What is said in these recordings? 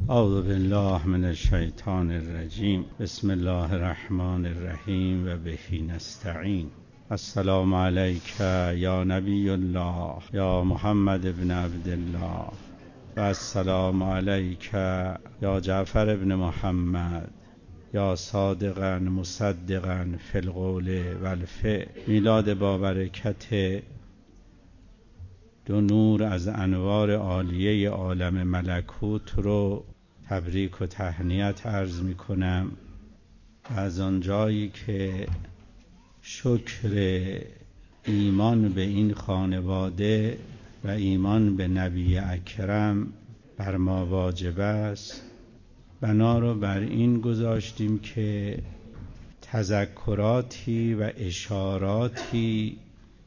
اعوذ بالله من الشیطان الرجیم. بسم الله الرحمن الرحیم و به نستعین. السلام علیک یا نبی الله یا محمد ابن عبدالله و السلام علیک یا جعفر ابن محمد یا صادقا مصدقا فی القول و الفعل. میلاد با برکت دو نور از انوار عالیه عالم ملکوت رو تبریک و تهنیت عرض می کنم. از آنجایی که شکر ایمان به این خانواده و ایمان به نبی اکرم بر ما واجب است، بنا رو بر این گذاشتیم که تذکراتی و اشاراتی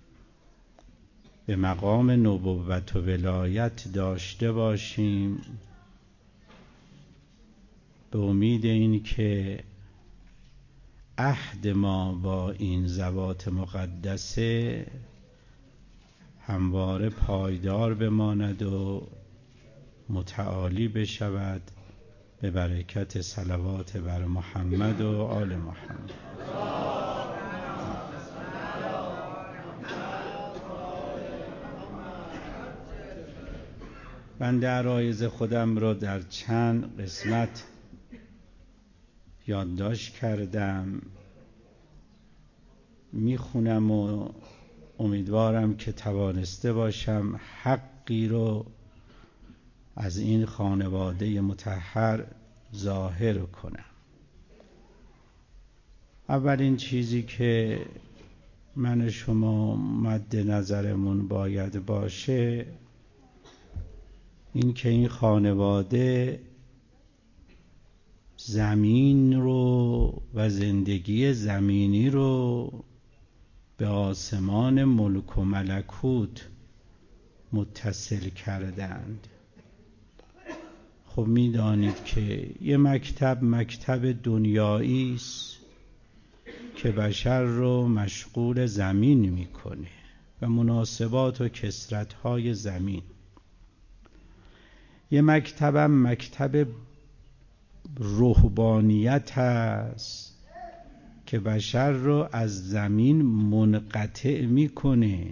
به مقام نبوت و ولایت داشته باشیم، به امید این که عهد ما با این ذوات مقدسه همواره پایدار بماند و متعالی بشود به برکت صلوات بر محمد و آل محمد. بنده عرایض خودم را در چند قسمت یادداشت کردم، میخونم و امیدوارم که توانسته باشم حقی رو از این خانواده مطهر ظاهر کنم. اولین چیزی که من شما مد نظرمون باید باشه این که این خانواده زمین رو و زندگی زمینی رو به آسمان ملک و ملکوت متصل کردند. خب میدانید که یه مکتب دنیایی است که بشر رو مشغول زمین میکنه و مناسبات و کثرت‌های زمین. یه مکتب روحانیت است که بشر رو از زمین منقطع میکنه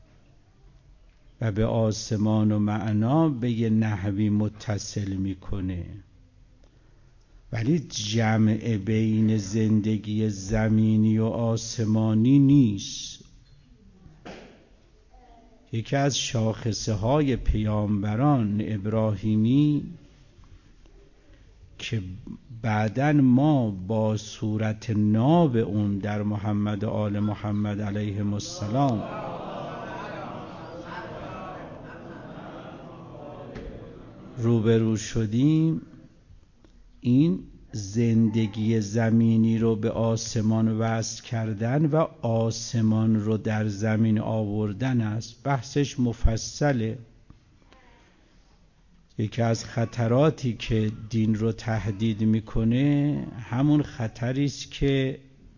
و به آسمان و معنا به یه نحوی متصل میکنه، ولی جمع بین زندگی زمینی و آسمانی نیست. یکی از شاخصه های پیامبران ابراهیمی که بعداً ما با صورت ناب اون در محمد و آل محمد علیهم السلام روبرو شدیم، این زندگی زمینی رو به آسمان وصل کردن و آسمان رو در زمین آوردن است. بحثش مفصله. یکی از خطراتی که دین رو تهدید میکنه همون خطری است که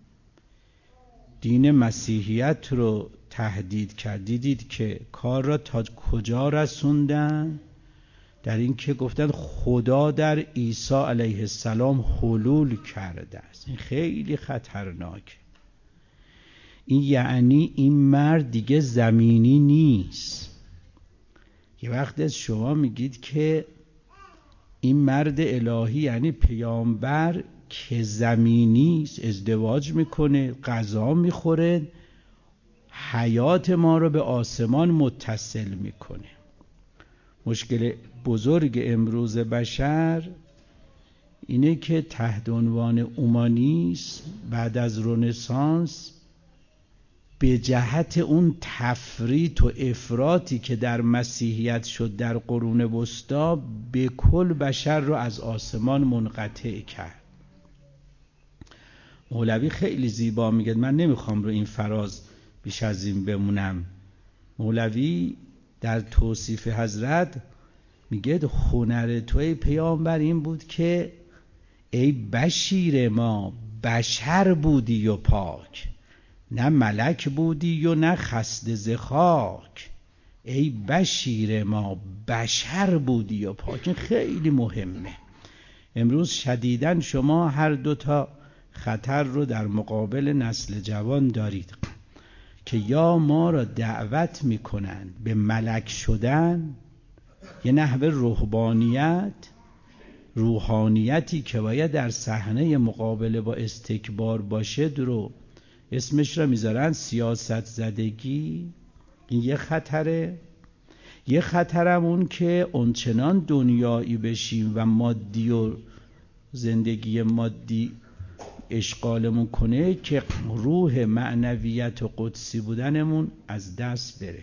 دین مسیحیت رو تهدید کرد. دیدید که کار را تا کجا رسوندن؟ در این که گفتن خدا در عیسی علیه السلام حلول کرده است. این خیلی خطرناکه. این یعنی این مرد دیگه زمینی نیست. یه وقت از شما میگید که این مرد الهی یعنی پیامبر که زمینی است، ازدواج میکنه، غذا میخوره، حیات ما رو به آسمان متصل میکنه. مشکل بزرگ امروز بشر اینه که تحت عنوان اومانیسم بعد از رنسانس به جهت اون تفریط و افراطی که در مسیحیت شد در قرون وسطی به کل بشر رو از آسمان منقطع کرد. مولوی خیلی زیبا میگه، من نمیخوام رو این فراز بیش از این بمونم. مولوی در توصیف حضرت میگه هنر توی پیامبر این بود که ای بشیر ما بشر بودی و پاک، نه ملک بودی و نه خسته ز خاک. ای بشیر ما بشر بودی و پاک. خیلی مهمه. امروز شدیداً شما هر دوتا خطر رو در مقابل نسل جوان دارید که یا ما را دعوت میکنن به ملک شدن، یه نحوه روحانیتی که باید در صحنه مقابله با استکبار باشه رو اسمش را میذارن سیاست زدگی. این یه خطره. یه خطرم اون که اونچنان دنیایی بشیم و مادی و زندگی مادی اشغالمون کنه که روح معنویت و قدسی بودنمون از دست بره.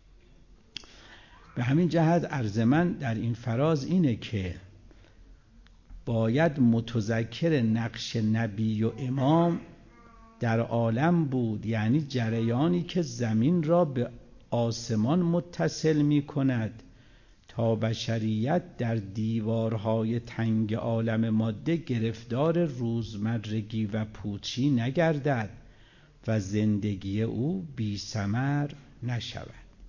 به همین جهت عرض من در این فراز اینه که باید متذکر نقش نبی و امام در عالم بود، یعنی جریانی که زمین را به آسمان متصل می کند تا بشریت در دیوارهای تنگ عالم ماده گرفتار روزمرگی و پوچی نگردد و زندگی او بی ثمر نشود.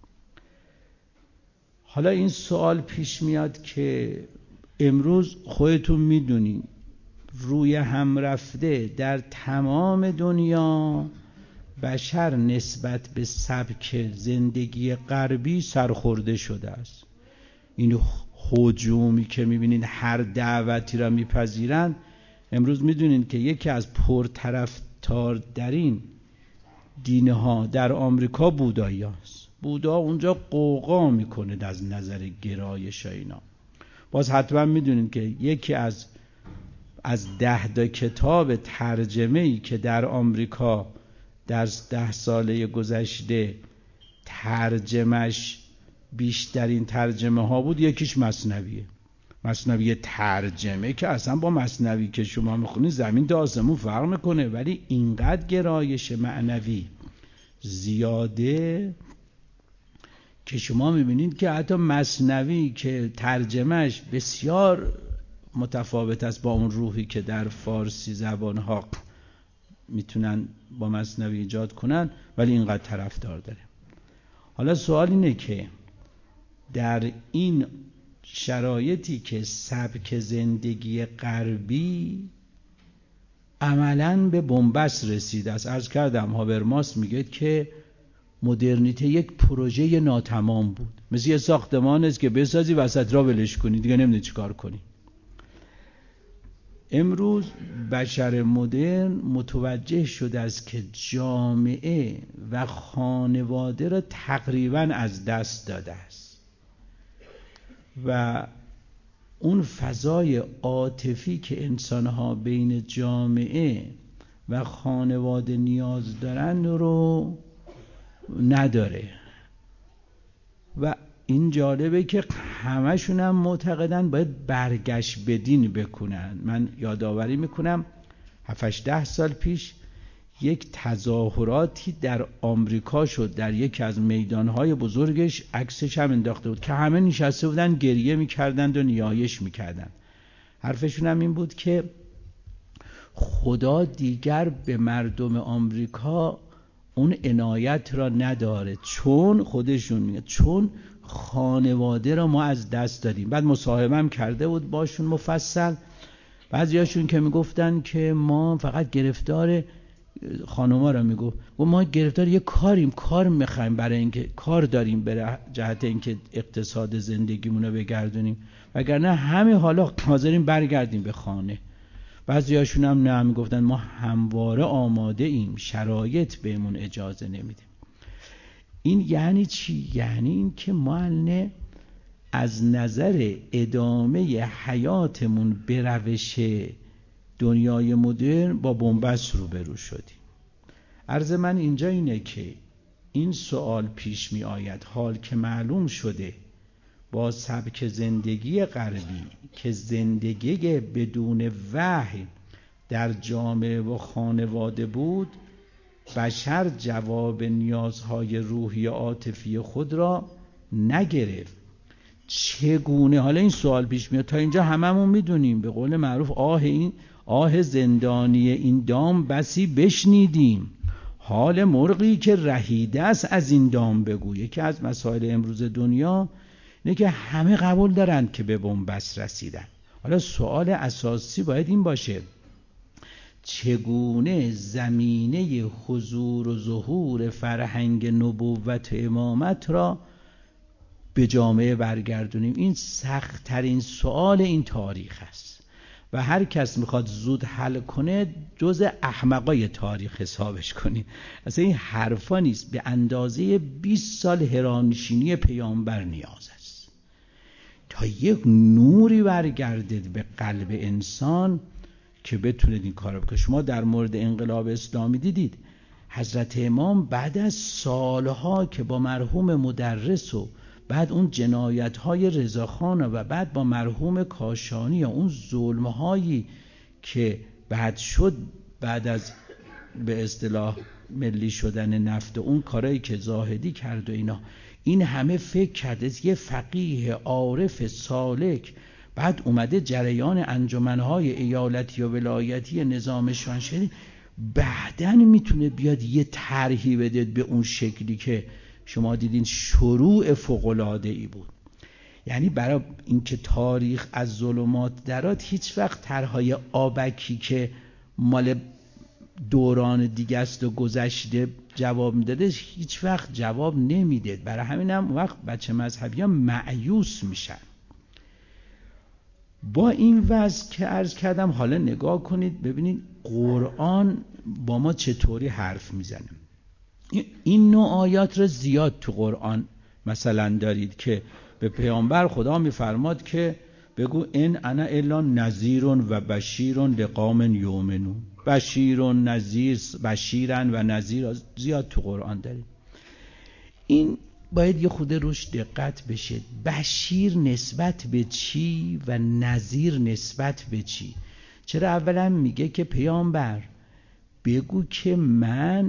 حالا این سوال پیش میاد که امروز خودتون میدونین روی هم رفته در تمام دنیا بشر نسبت به سبک زندگی غربی سرخورده شده است. این هجومی که میبینین هر دعوتی را میپذیرن، امروز میدونین که یکی از پرطرفدارترین دینها در آمریکا بودایی است. بودا اونجا قوقا میکنه از نظر گرایش اینا. باز حتما میدونین که یکی از 10 کتاب ترجمه‌ای که در آمریکا در 10 ساله گذشته ترجمهش بیشترین ترجمه ها بود، یکیش مثنویه. مثنوی ترجمه که اصلا با مثنوی که شما میخونید زمین تا آسمون فرق میکنه، ولی اینقدر گرایش معنوی زیاده که شما میبینید که حتی مثنوی که ترجمهش بسیار متفاوت است با اون روحی که در فارسی زبانها میتونن با مثنوی ایجاد کنن، ولی اینقدر طرفدار داره. حالا سوال اینه که در این شرایطی که سبک زندگی غربی عملاً به بنبست رسیده است، عرض کردم هابرماس میگه که مدرنیته یک پروژه ناتمام بود، مثل یه ساختمان است که بسازی وسط را ولش کنی دیگه نمیدونی چیکار کنی. امروز بشر مدرن متوجه شده است که جامعه و خانواده را تقریباً از دست داده است و اون فضای عاطفی که انسانها بین جامعه و خانواده نیاز دارن رو نداره. و این جالبه که همشون هم معتقدن باید برگشت به دین بکنن. من یادآوری میکنم 7-10 سال پیش یک تظاهراتی در آمریکا شد، در یکی از میدانهای بزرگش عکسش هم انداخته بود که همه نشسته بودن گریه میکردند و نیایش میکردند. حرفشون هم این بود که خدا دیگر به مردم آمریکا اون عنایت را نداره، چون خودشون میگه چون خانواده را ما از دست دادیم. بعد مصاحبه هم کرده بود باشون مفصل. بعضیاشون که میگفتن که ما فقط گرفتار خانوما را میگفت و ما گرفتار یه کار میخوایم، برای اینکه کار داریم برای جهت اینکه اقتصاد زندگیمون رو بگردونیم، وگرنه همه حالا حاضرین برگردیم به خانه. بعضیاشون هم نه، میگفتن ما همواره آماده ایم، شرایط بهمون اجازه نمیده. این یعنی چی؟ یعنی این که ما از نظر ادامه حیاتمون به روش دنیای مدرن با بنبست روبرو شدیم. عرض من اینجا اینه که این سوال پیش می آید حال که معلوم شده با سبک زندگی غربی که زندگی بدون وحی در جامعه و خانواده بود، بشر جواب نیازهای روحی عاطفی خود را نگرفت. چگونه؟ حالا این سوال پیش میاد. تا اینجا هممون میدونیم، به قول معروف آه زندانی این دام بسی بشنیدیم، حال مرغی که رهیده است از این دام بگو. یکی از مسائل امروز دنیا اینه که همه قبول دارن که به بنبست رسیدن. حالا سوال اساسی باید این باشه چگونه زمینه حضور و ظهور فرهنگ نبوت امامت را به جامعه برگردونیم؟ این سخت‌ترین سوال این تاریخ است و هر کس میخواد زود حل کنه جز احمقای تاریخ حسابش کنید. اصلا این حرفا نیست. به اندازه 20 سال حرانشینی پیامبر نیاز است تا یک نوری برگردید به قلب انسان که بتونید این کارو بکنید. شما در مورد انقلاب اسلامی دیدید حضرت امام بعد از سالها که با مرحوم مدرس و بعد اون جنایت‌های رضاخان و بعد با مرحوم کاشانی و اون ظلم‌هایی که بعد شد بعد از به اصطلاح ملی شدن نفت و اون کارهایی که زاهدی کرد و اینا، این همه فکر کرده یه فقیه عارف سالک بعد اومده جریان انجمن‌های ایالتی و ولایتی نظام شاهنشاهی بعدن میتونه بیاد یه طرحی بده به اون شکلی که شما دیدین شروع فوق‌العاده‌ای بود. یعنی برای اینکه تاریخ از ظلمات درات هیچ وقت طرحهای آبکی که مال دوران دیگه است و گذشته جواب میداده هیچ وقت جواب نمیده. برای همین هم وقت بچه مذهبی ها مایوس میشن. با این وضع که عرض کردم حالا نگاه کنید ببینید قرآن با ما چطوری حرف میزنه. این نوع آیات رو زیاد تو قرآن مثلا دارید که به پیامبر خدا میفرماد که بگو ان انا الا نذیر و بشیر لقوم یؤمنون. بشیر و نذیر، بشیرن و نذیر زیاد تو قرآن دارید. این باید یه خود روش دقت بشه. بشیر نسبت به چی و نذیر نسبت به چی؟ چرا اولا میگه که پیامبر بگو که من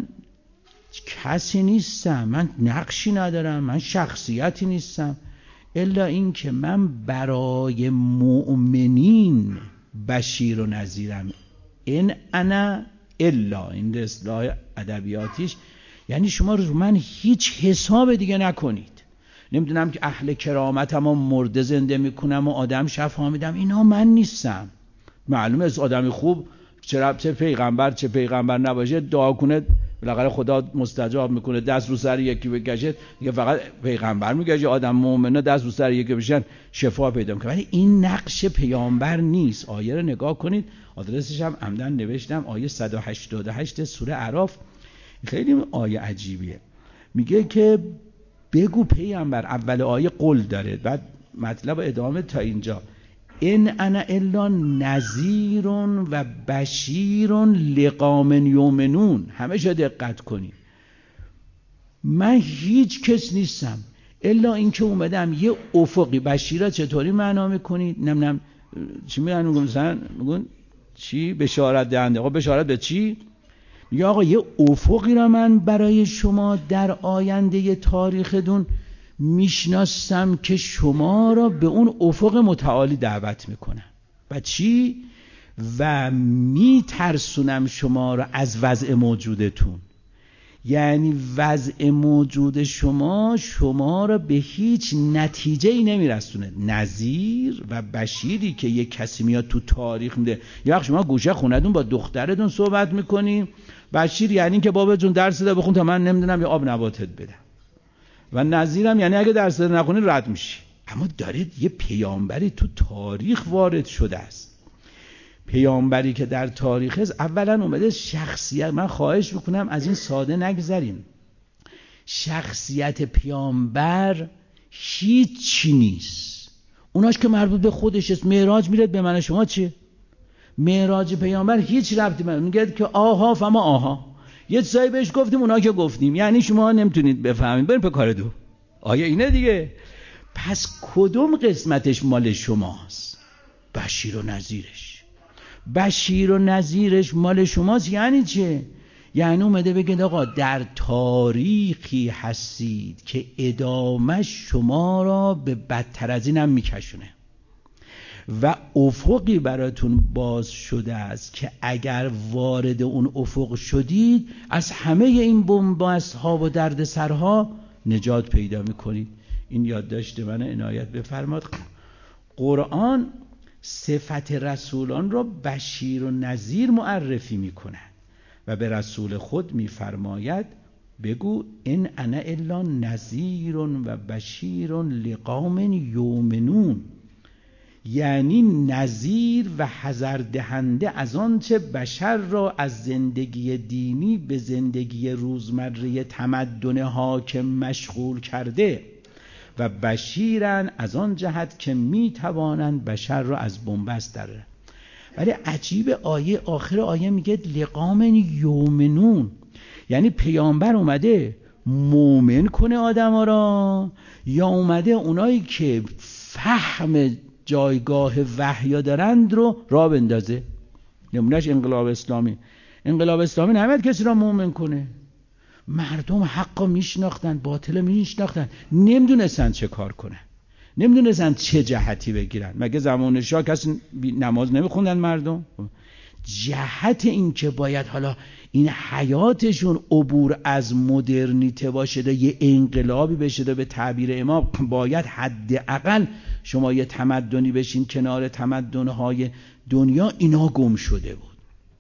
کسی نیستم، من نقشی ندارم، من شخصیتی نیستم، الا این که من برای مؤمنین بشیر و نذیرم. این انا الا، این اصطلاح ادبیاتیش یعنی شما رو من هیچ حساب دیگه نکنید. نمیدونم که اهل کرامتم و مرده زنده میکنم و آدم شفا میدم، اینا من نیستم. معلومه از آدمی خوب چه پیغمبر نباشه دعا کنه بالاخره خدا مستجاب میکنه، دست رو سر یکی بکشه دیگه، فقط پیغمبر میگه آدم مومنه دست رو سر یکی بشن شفا پیدا میکنه. ولی این نقش پیامبر نیست. آیه رو نگاه کنید، آدرسش هم عمدن نوشتم، آیه 188 سوره اعراف. خیلی آیه عجیبیه. میگه که بگو پیامبر، اول آیه قل داره، بعد مطلب ادامه تا اینجا ان انا الا نذیر و بشیر لقوم یؤمنون. همه جا دقت کنید، من هیچ کس نیستم الا اینکه اومدم یه افقی. بشیرا چطوری معنا میکنید؟ نمیدونم چی میگن چی بشارت دهنده. آقا بشارت به چی؟ یا آقا یه افقی را من برای شما در آینده تاریختون میشناسم که شما را به اون افق متعالی دعوت میکنم. و چی؟ و میترسونم شما را از وضع موجودتون. یعنی وضع موجود شما را به هیچ نتیجه‌ای نمیرسونه. نذیر و بشیری که یک کسی میاد تو تاریخ میده، یا شما گوشه خوندون با دخترتون صحبت میکنی، بشیر یعنی که بابا جون درس ده بخون تا من نمیدونم یا آب نباتت بدم، و نذیرم یعنی اگه درس ده نخونی رد میشی. اما دارید یه پیامبری تو تاریخ وارد شده است، پیامبری که در تاریخ است. اولا اومده شخصیت، من خواهش میکنم از این ساده نگذریم، شخصیت پیامبر هیچی نیست. اوناش که مربوط به خودش است. معراج میره به من شما چیه؟ معراج پیامبر هیچ ربطی نداره. میگه که آها فما آها، یه چیزایی بهش گفتیم اونا که گفتیم، یعنی شما نمیتونید بفهمید، بریم به کار دو. آیا اینه دیگه؟ پس کدوم قسمتش مال شماست؟ بشیر و نذیرش. بشیر و نذیرش مال شماست یعنی چه؟ یعنی اومده بگید آقا در تاریخی هستید که ادامه شما را به بدتر از این هم میکشونه و افقی براتون باز شده است که اگر وارد اون افق شدید از همه این بنبست ها و درد سرها نجات پیدا میکنید. این یادداشت من عنایت بفرماد. قرآن صفت رسولان را بشیر و نذیر معرفی میکنند و به رسول خود میفرماید بگو ان انا الا نذیر و بشیر لقوم یؤمنون، یعنی نذیر و حذر دهنده از آنچه بشر را از زندگی دینی به زندگی روزمره تمدن حاکم مشغول کرده و بشیرن از آن جهت که میتوانند بشر را از بنبست درآورند. ولی عجیب آیه آخر آیه میگه لقوم یؤمنون، یعنی پیامبر اومده مؤمن کنه آدما را یا اومده اونایی که فهم جایگاه وحی دارند رو راه بندازه؟ نمونهش انقلاب اسلامی. انقلاب اسلامی نمیاد کسی را مؤمن کنه. مردم حقا میشناختن، باطل میشناختن، نمیدونستن چه کار کنن، نمیدونستن چه جهتی بگیرن. مگه زمان شاه کسی نماز نمیخوندن مردم؟ جهت این که باید حالا این حیاتشون عبور از مدرنیته باشه، یه انقلابی بشه، به تعبیر امام باید حداقل شما یه تمدنی بشین کنار تمدن‌های دنیا، اینا گم شده بود.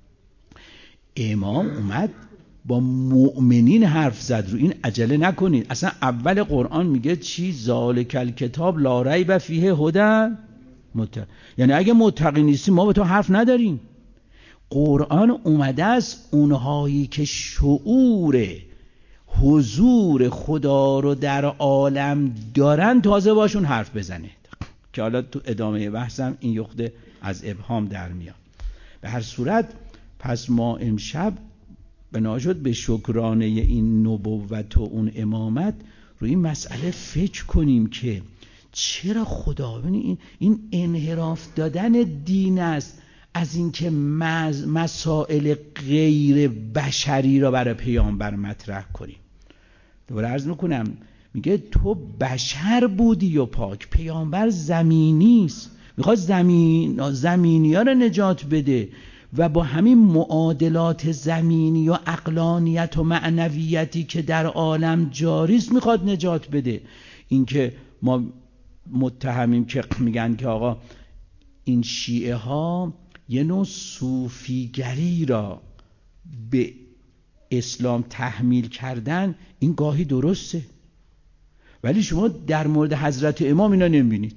امام اومد با مؤمنین حرف زد، رو این عجله نکنید. اصلا اول قرآن میگه چی؟ ذالک الکتاب لا ریب فیه هدی یعنی اگه متقی نیستی ما به تو حرف نداریم. قرآن اومده است اونهایی که شعور حضور خدا رو در عالم دارن تازه باشون حرف بزنه، که حالا تو ادامه بحثم این یخته از ابهام در میاد. به هر صورت پس ما امشب بنا شد به شکرانه این نبوت و اون امامت روی این مسئله فکر کنیم که چرا خدا این انحراف دادن دین است از اینکه مسائل غیر بشری را برای پیامبر مطرح کنیم. دوباره عرض میکنم، میگه تو بشر بودی و پاک، پیامبر زمینی است، میخواد زمینی ها را نجات بده و با همین معادلات زمینی و عقلانیت و معنویتی که در عالم جاری است میخواد نجات بده. اینکه ما متهمیم که میگن که آقا این شیعه ها یه نوع صوفیگری را به اسلام تحمیل کردن، این گاهی درسته، ولی شما در مورد حضرت امام اینا نمیبینید.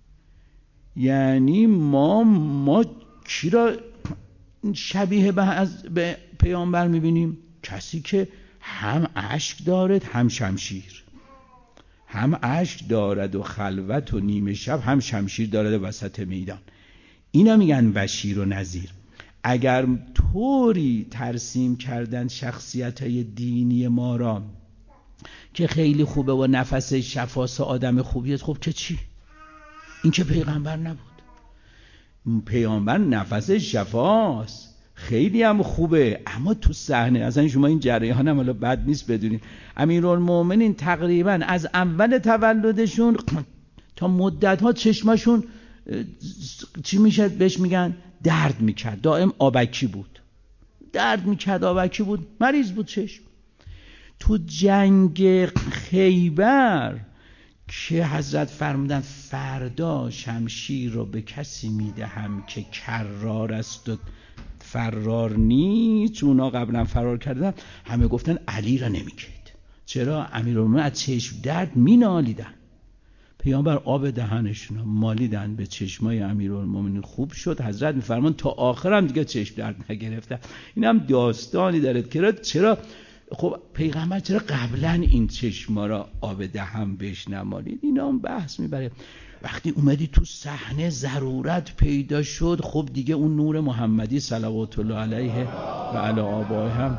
یعنی ما کی را شبیه به پیامبر میبینیم؟ کسی که هم اشک دارد هم شمشیر، هم اشک دارد و خلوت و نیمه شب، هم شمشیر دارد وسط میدان. اینا میگن بشیر و نذیر. اگر طوری ترسیم کردن شخصیت‌های دینی ما را که خیلی خوبه و نفس شفاست، آدم خوبیه، خب که چی؟ این که پیغمبر نبود. پیامبر نفس شفاست، خیلی هم خوبه، اما تو صحنه اصلا شما این جریان هم حالا بد نیست بدونید، امیرالمومنین تقریبا از اول تولدشون تا مدت‌ها چشمشون چی میشه بهش میگن؟ درد میکرد، دائم آبکی بود، درد میکرد، آبکی بود، مریض بود چشم. تو جنگ خیبر که حضرت فرمودن فردا شمشیر رو به کسی میدهم که کرار است و فرار نیست، چون اونا قبلا فرار کردن، همه گفتن علی را نمیگید. چرا؟ امیرالمومنین از چشم درد مینالیدن. پیامبر آب دهنشون مالیدن به چشمای امیرالمومنین، خوب شد. حضرت میفرمان تا آخرم دیگه چشم درد نگرفتن. این هم داستانی داره که چرا خب پیغمبر چرا قبلا این چشما را آب دهن بهش نمالید؟ اینا هم بحث میبره. وقتی اومدی تو صحنه ضرورت پیدا شد، خب دیگه اون نور محمدی صلوات الله علیه و علی آبائه هم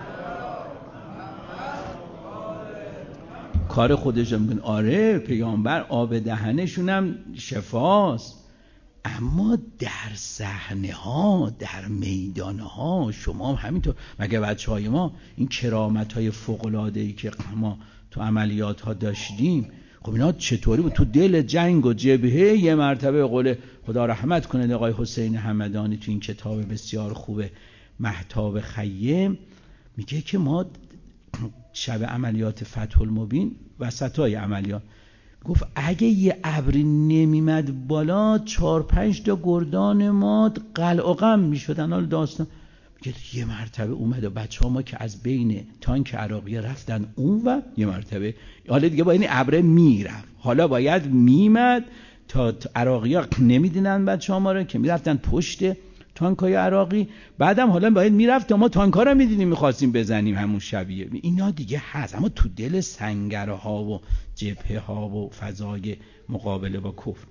کار خودش میکنه. آره پیامبر آب دهنشون هم شفاست، اما در صحنه ها، در میدان ها شما همینطور. مگه بچهای ما این کرامت های فوق العاده ای که ما تو عملیات ها داشتیم، خب اینا چطوری بود؟ تو دل جنگ و جبهه یه مرتبه قول خدا رحمت کنه آقای حسین همدانی تو این کتاب بسیار خوب مهتاب خیم میگه که ما شب عملیات فتح المبین وسطای عملیات گفت اگه یه ابری نمیمد بالا 4-5 تا گردان ما قلع و قم میشدن. حالا داستان میگه یه مرتبه اومد و بچه‌ها ما که از بین تانک عراقی رفتن اون و یه مرتبه حالا دیگه با این ابره میرفت، حالا باید میمد تا عراقی‌ها نمیدونن بچه‌ها ما رو که میرفتن پشت تانکای عراقی، بعدم حالا باید میرفت تا ما تانک‌ها رو میدیدیم می‌خواستیم بزنیم همون شبیه. اینا دیگه هست، اما تو دل سنگرها و جبهه‌ها و فضای مقابله با کفر.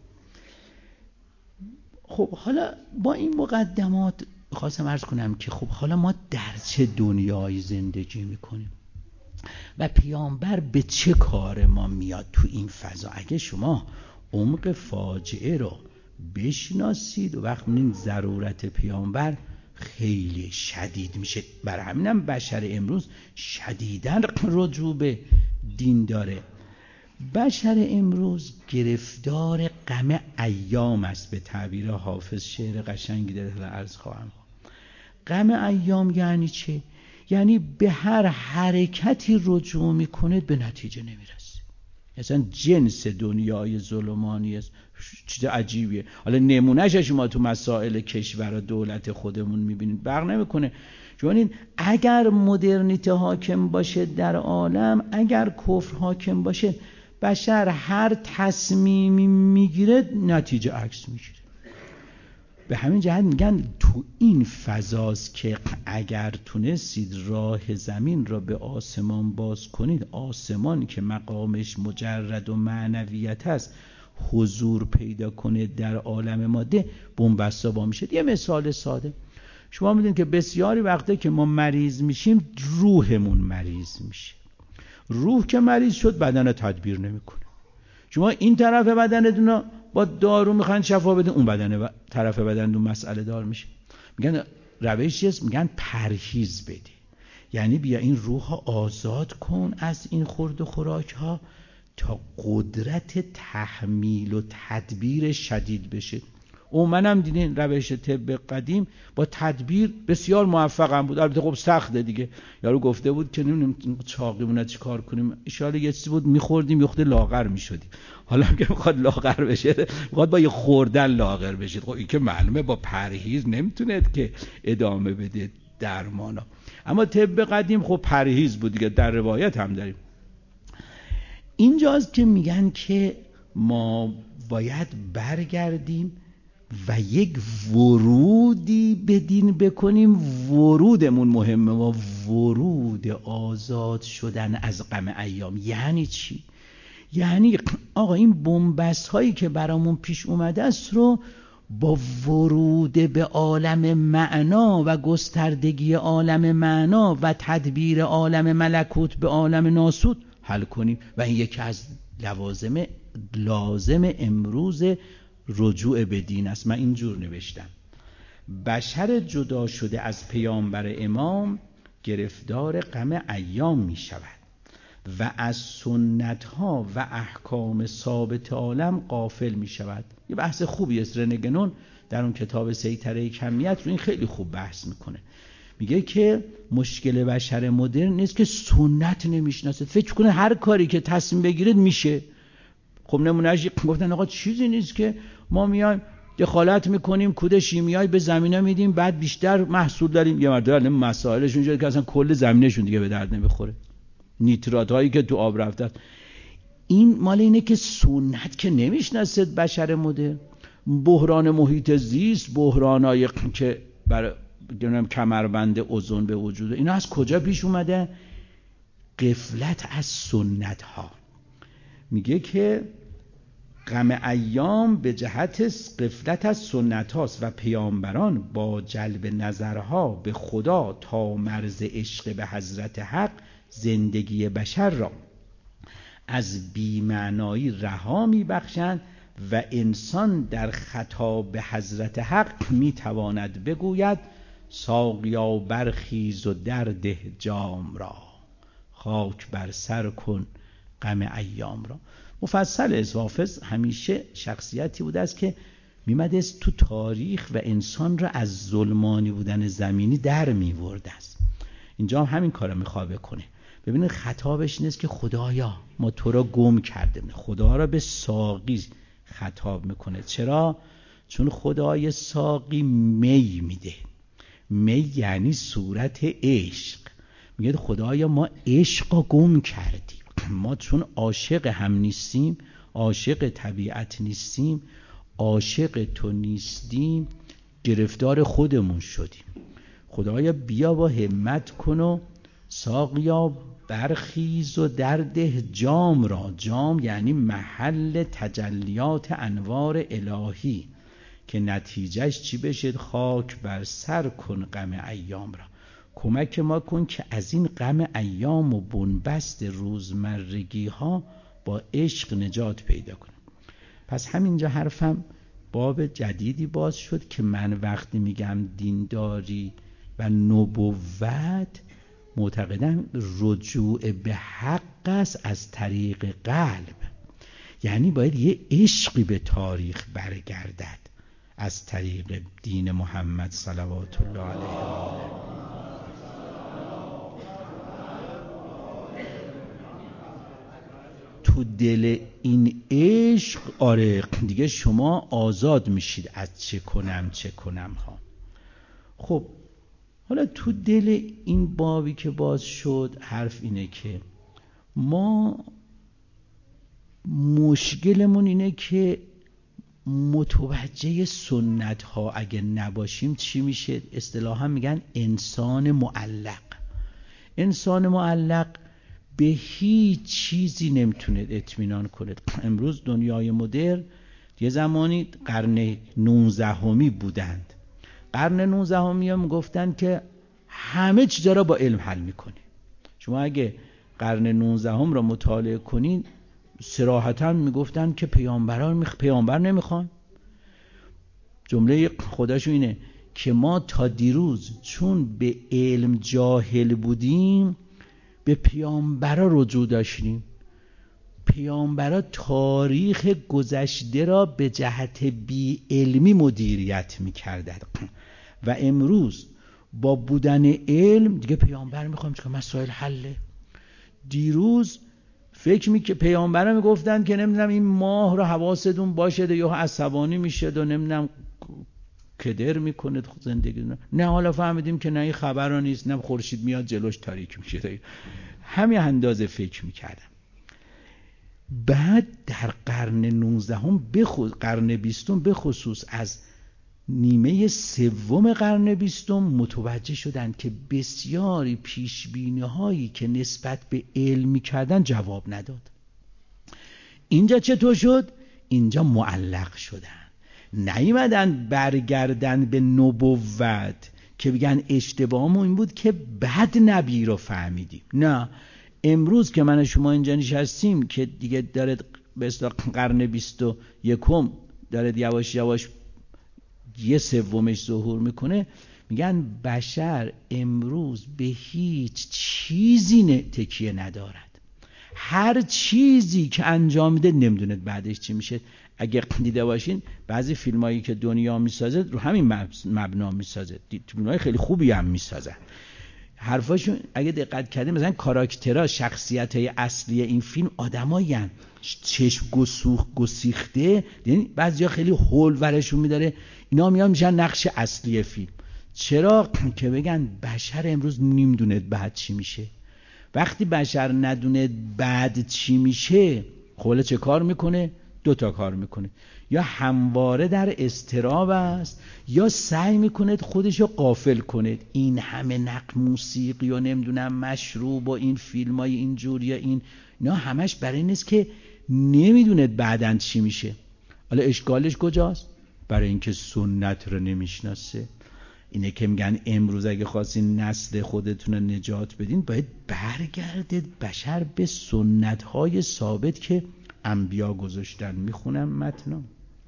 خب حالا با این مقدمات خواستم عرض کنم که خب حالا ما در چه دنیایی زندگی میکنیم و پیامبر به چه کار ما میاد تو این فضا. اگه شما عمق فاجعه رو بشناسید و وقت این ضرورت پیامبر خیلی شدید میشه. برای همینم بشر امروز شدیداً رجوع به دین داره. بشر امروز گرفتار غم ایام است، به تعبیر حافظ شعر قشنگی داره عرض خواهم. غم ایام یعنی چه؟ یعنی به هر حرکتی رجوع میکنه به نتیجه نمیرسه. مثلا جنس دنیای ظلمانی است، چیز عجیبیه. حالا نمونهش شما تو مسائل کشور و دولت خودمون میبینید، برق نمیکنه. چون این اگر مدرنیته حاکم باشه در عالم، اگر کفر حاکم باشه، بشر هر تصمیمی میگیره نتیجه عکس میگیره. به همین جهت میگن تو این فضاست که اگر تونستید راه زمین را به آسمان باز کنید، آسمان که مقامش مجرد و معنویت است حضور پیدا کنه در عالم ماده، بن‌بسته با میشه. یه مثال ساده، شما میدونید که بسیاری وقته که ما مریض میشیم روحمون مریض میشه. روح که مریض شد بدن تدبیر نمیکنه. شما این طرف بدنتون رو با دارو میخواین شفا بدین، اون بدن طرف بدنتون مسئله دار میشه. میگن روشی است، میگن پرهیز بده، یعنی بیا این روح ها آزاد کن از این خورد و خوراک ها تا قدرت تحمیل و تدبیر شدید بشه. او منم دیدین روش طب قدیم با تدبیر بسیار موفقم بود. البته خب سخته دیگه. یارو گفته بود که نمیدونم چاقیمون چی کار کنیم، ان شاءالله یه چیزی بود میخوردیم یخته لاغر میشدیم. حالا که میخواد لاغر بشه میخواد با یه خوردن لاغر بشید. خب این که معلومه با پرهیز نمیتونه که ادامه بده درمانا. اما طب قدیم خب پرهیز بود دیگه، در روایت هم داریم. اینجاست که میگن که ما باید برگردیم و یک ورودی به دین بکنیم. ورودمون مهمه و ورود آزاد شدن از غم ایام. یعنی چی؟ یعنی آقا این بن‌بست هایی که برامون پیش اومده است رو با ورود به عالم معنا و گستردگی عالم معنا و تدبیر عالم ملکوت به عالم ناسوت حل کنیم. و این یکی از لازم امروز رجوع به دین است. من اینجور نوشتم: بشر جدا شده از پیامبر امام گرفتار غم ایام می شود و از سنت ها و احکام ثابت عالم غافل می شود. یه بحث خوبی است. رنگنون در اون کتاب سیطره کمیت رو این خیلی خوب بحث میکنه. میگه که مشکل بشر مدرن نیست که سنت نمیشناسه، فکر کنه هر کاری که تصمیم بگیرید میشه. خب نمونهش گفتن آقا چیزی نیست که ما میایم دخالت میکنیم، کود شیمیایی به زمینه میدیم بعد بیشتر محصول داریم. یه مرتبه مسائلشون اینجوریه که اصلا کل زمینشون دیگه به درد نمیخوره، نیترات هایی که تو آب رفته. این مال اینه که سنت که نمیشناسه بشر مدرن. بحران محیط زیست، بحرانایی که برای کمربند اوزون به وجود، اینا از کجا پیش اومده؟ غفلت از سنت ها. میگه که غم ایام به جهت غفلت از سنت هاست و پیامبران با جلب نظرها به خدا تا مرز عشق به حضرت حق زندگی بشر را از بی‌معنایی رها می‌بخشند و انسان در خطاب به حضرت حق می‌تواند بگوید ساقیا برخیز و درده جام را، خاک بر سر کن غم ایام را. مفصل است. حافظ همیشه شخصیتی بوده است که میمده تو تاریخ و انسان را از ظلمانی بودن زمینی در میورده است. اینجا هم همین کارو میخواد بکنه. ببینید خطابش نیست که خدایا ما تو را گم کردیم، خدا را به ساقی خطاب میکنه. چرا؟ چون خدای ساقی می میده. می یعنی صورت عشق. میگه خدایا ما عشق را گم کردیم، ما چون عاشق هم نیستیم، عاشق طبیعت نیستیم، عاشق تو نیستیم، گرفتار خودمون شدیم. خدایا بیا با همت کن و ساقیا برخیز و درده جام را. جام یعنی محل تجلیات انوار الهی که نتیجهش چی بشه؟ خاک بر سر کن غم ایام را. کمک ما کن که از این غم ایام و بنبست روزمرگی ها با عشق نجات پیدا کنیم. پس همینجا حرفم باب جدیدی باز شد که من وقتی میگم دینداری و نبوت، معتقدم رجوع به حق است از طریق قلب. یعنی باید یه عشقی به تاریخ برگردد از طریق دین محمد صلوات الله علیه. تو دل این عشق آره دیگه شما آزاد میشید از چه کنم ها. خب حالا تو دل این بابی که باز شد، حرف اینه که ما مشکلمون اینه که متوجه سنت ها اگه نباشیم چی میشه؟ اصطلاحا میگن انسان معلق. انسان معلق به هیچ چیزی نمیتونه اطمینان کنه. امروز دنیای مدرن، یه زمانی قرن 19 بودند، قرن 19 هم گفتن که همه چیزا را با علم حل میکنه. شما اگه قرن 19 را مطالعه کنید صراحتاً میگفتن که پیامبر نمیخوان. جمله خداشون اینه که ما تا دیروز چون به علم جاهل بودیم به پیامبرا رجوع داشتیم. پیامبرا تاریخ گذشته را به جهت بی علمی مدیریت میکردند و امروز با بودن علم دیگه پیامبر میخوایم چون مسائل حله. دیروز فکر که پیامبرا میگفتن که نمیدونم این ماه رو حواستون باشه یا عصبانی میشه و نمیدونم کدر میکنه زندگی. نه حالا فهمیدیم که نه این خبرها نیست، نه خورشید میاد جلوش تاریک میشه. همین اندازه فکر میکردم. بعد در قرن 19 قرن 20 به خصوص از نیمه سوم قرن 20 متوجه شدند که بسیاری پیشبینی هایی که نسبت به علم میکردن جواب نداد. اینجا چطور شد؟ اینجا معلق شدن، نیومدن برگردن به نبوت که بگن اشتباهمون این بود که بعد نبی رو فهمیدیم. نه، امروز که من شما اینجا نشستیم که دیگه داره به اصطلاح قرن 21 داره یواش یواش یه سومش ظهور میکنه، میگن بشر امروز به هیچ چیزی تکیه ندارد. هر چیزی که انجام میده نمیدونه بعدش چی میشه. اگه دیده باشین بعضی فیلمایی که دنیا میسازه رو همین مبنا میسازه، فیلمای خیلی خوبی هم میسازه. حرفاشون اگه دقت کردیم مثلا کاراکترها، شخصیت‌های اصلی این فیلم آدمایی هستند چشم گسیخته، یعنی بعضیا خیلی هول ورشون میداره، اینا میشن نقش اصلی فیلم. چرا؟ که بگن بشر امروز نمیدونه بعد چی میشه. وقتی بشر ندونه بعد چی میشه، خب چه کار میکنه؟ 2 تا کار میکنه، یا همواره در اضطراب است یا سعی میکنه خودشو غافل کنه. این همه نقد موسیقی و نمیدونم مشروب و این فیلمای اینجوری یا اینا همش برای نیست که نمیدونه بعدن چی میشه. حالا اشکالش کجاست؟ برای اینکه سنت رو نمیشناسه. اینه که میگن امروز اگه خواستین نسل خودتون رو نجات بدین باید برگردید بشر به سنت‌های ثابت که انبیا گذاشتن. میخونم متنم: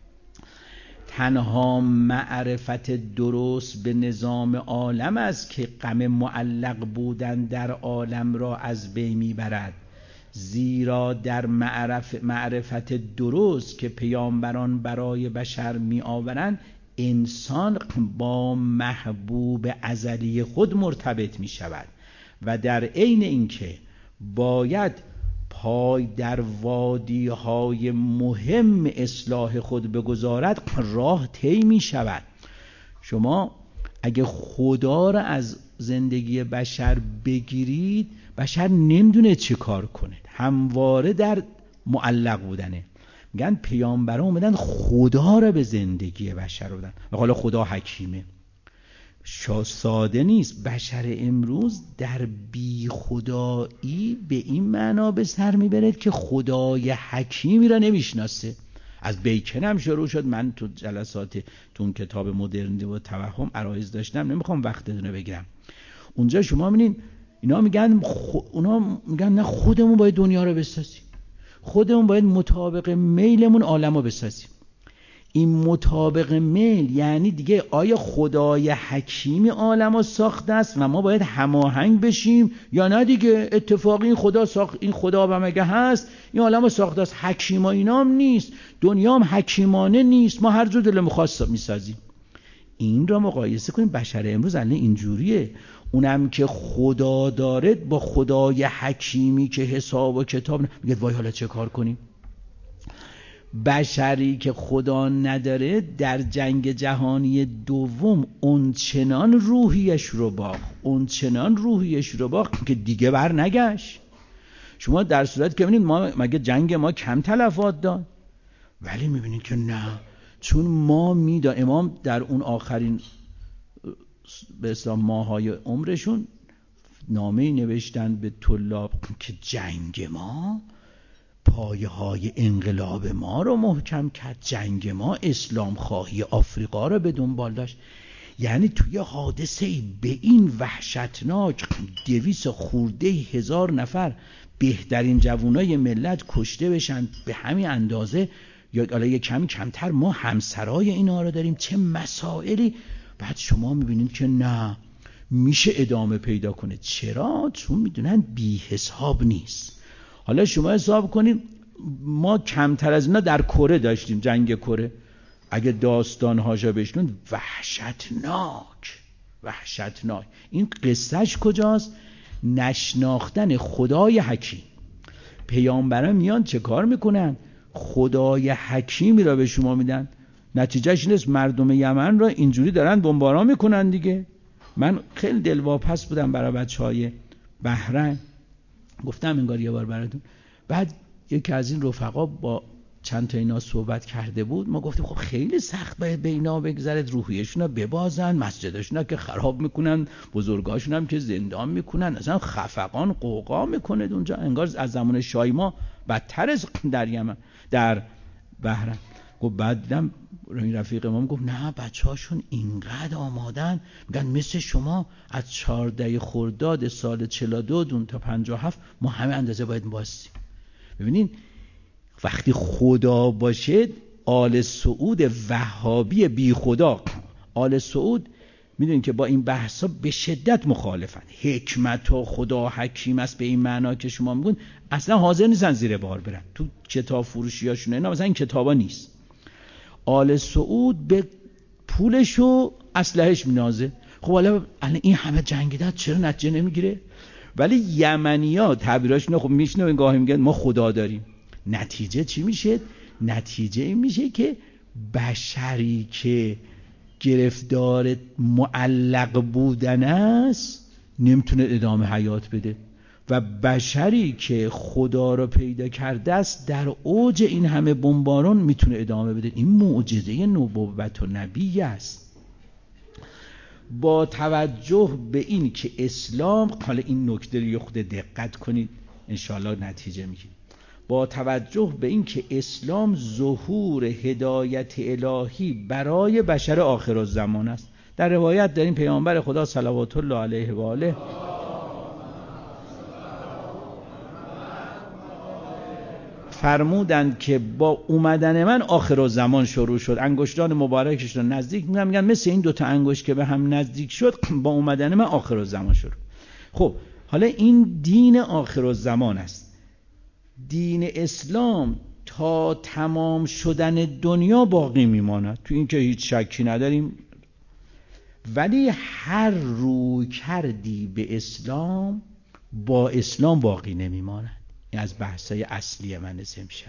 تنها معرفت درست به نظام عالم است که غم معلق بودن در عالم را از بین میبرد، زیرا در معرفت درست که پیامبران برای بشر می آورند انسان با محبوب ازلی خود مرتبط می شود و در عین اینکه باید پای در وادی‌های مهم اصلاح خود بگذارد، راه طی می شود. شما اگه خدا را از زندگی بشر بگیرید، بشر نمیدونه چه کار کنه، همواره در معلق بودنه. میگن پیامبران اومدن خدا را به زندگی بشر بودن و حالا خدا حکیمه، ساده نیست. بشر امروز در بی خدایی به این معنا به سر میبرد که خدای حکیمی را نمیشناسه. از بیکن هم شروع شد. من تو جلسات تو اون کتاب مدرنیته و توهم عرایض داشتم، نمیخوام وقتتون رو بگیرم. اونجا شما میبینین اونا میگن نه، خودمون باید دنیا رو بسازیم، خودمون باید مطابق میلمون عالم رو بسازیم. این مطابق میل یعنی دیگه آیا خدای حکیمی عالم رو ساخته است و ما باید هماهنگ بشیم، یا نه دیگه اتفاقی این خدا ساخت، این خدا هم اگه هست این عالم رو ساخته است، حکیم و اینام نیست، دنیا هم حکیمانه نیست، ما هر جور دلمون خواست میسازیم. این را مقایسه کنیم، بشر امروز الان اینجوریه. اونم که خدا داره با خدای حکیمی که حساب و کتاب میگه وای حالا چه کار کنیم. بشری که خدا نداره در جنگ جهانی دوم اونچنان روحیش رو باخت که دیگه بر نگشت. شما در صورت که ببینید ما مگه جنگ ما کم تلفات داد؟ ولی میبینید که نه، چون ما امام در اون آخرین به اسلام ماهای عمرشون نامه‌ای نوشتن به طلاب که جنگ ما پایه های انقلاب ما رو محکم کرد، جنگ ما اسلام خواهی آفریقا رو به دنبال داشت. یعنی توی حادثه به این وحشتناک 200 خورده هزار نفر بهترین جوانای ملت کشته بشن به همین اندازه یا حالا یه کمی کمتر، ما همسرای اینا رو داریم، چه مسائلی. بعد شما میبینید که نه، میشه ادامه پیدا کنه. چرا؟ چون میدونن بی حساب نیست. حالا شما حساب کنید ما کمتر از اینا در کره داشتیم، جنگ کره. اگه داستان‌هاشو بشنون وحشتناک. این قصهش کجاست؟ نشناختن خدای حکیم. پیامبران میان چه کار میکنن؟ خدای حکیمی را به شما میدن. نتیجهش اینه مردم یمن را اینجوری دارن بمباران میکنن دیگه. من خیلی دلواپس بودم برای بچهای بحرین، گفتم انگار یه بار براتون. بعد یکی از این رفقا با چند تا اینا صحبت کرده بود، ما گفتیم خب خیلی سخت باید به اینا بگذرد، روحیشون رو ببازن، مسجدشون رو که خراب میکنن، بزرگاشون هم که زندان میکنن، اصلا خفقان قوقا میکنه اونجا، انگار از زمان شایما بدتر از در یمن در بحرین. گفت بعدم این رفیق ما گفت نه بچه‌هاشون اینقدر آمادن، میگن مثل شما از 14 خرداد سال 42 دون تا 57 ما همه اندازه باید باسیم. ببینین وقتی خدا باشه، آل سعود وهابی بی خدا، آل سعود میدونین که با این بحثا به شدت مخالفن. حکمت و خدا حکیم است به این معنا که شما میگون، اصلا حاضر نیستن زیر بار برن. تو کتاب فروشیاشونه اینا مثلا این کتابا نیست. آل سعود به پولش و اسلحه‌اش مینازه. خب حالا این همه جنگیدن چرا نتیجه نمیگیره؟ ولی یمنی‌ها تعبیراشون خب میشنوین گاهی میگن ما خدا داریم. نتیجه چی میشه؟ نتیجه این میشه که بشری که گرفتار معلق بودن است نمیتونه ادامه حیات بده و بشری که خدا رو پیدا کرده است در اوج این همه بمباران میتونه ادامه بده. این معجزه نبوت و نبی است. با توجه به این که اسلام، حالا این نکته رو خود دقت کنید انشاءالله نتیجه میگیرید، با توجه به این که اسلام ظهور هدایت الهی برای بشر آخرالزمان است. در روایت داریم پیامبر خدا صلوات الله علیه و آله فرمودند که با اومدن من آخرالزمان شروع شد. انگشتان مبارکش رو نزدیک میگن مثل این دوتا انگشت که به هم نزدیک شد، با اومدن من آخرالزمان شروع. خب حالا این دین آخرالزمان است. دین اسلام تا تمام شدن دنیا باقی میماند، تو این که هیچ شکی نداریم. ولی هر روی کردی به اسلام با اسلام باقی نمیمانند. این از بحثای اصلی من امشب.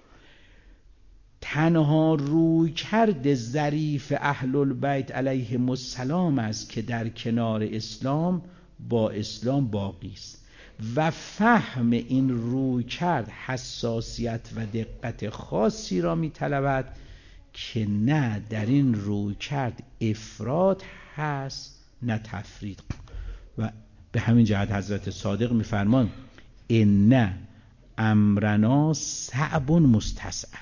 تنها روی کرد ظریف اهل البیت علیهم السلام است که در کنار اسلام با اسلام باقی است و فهم این روی کرد حساسیت و دقت خاصی را می‌طلبد که نه در این روی کرد افراط هست نه تفرید. و به همین جهت حضرت صادق می‌فرمان ان امرنا صعب مستصعب.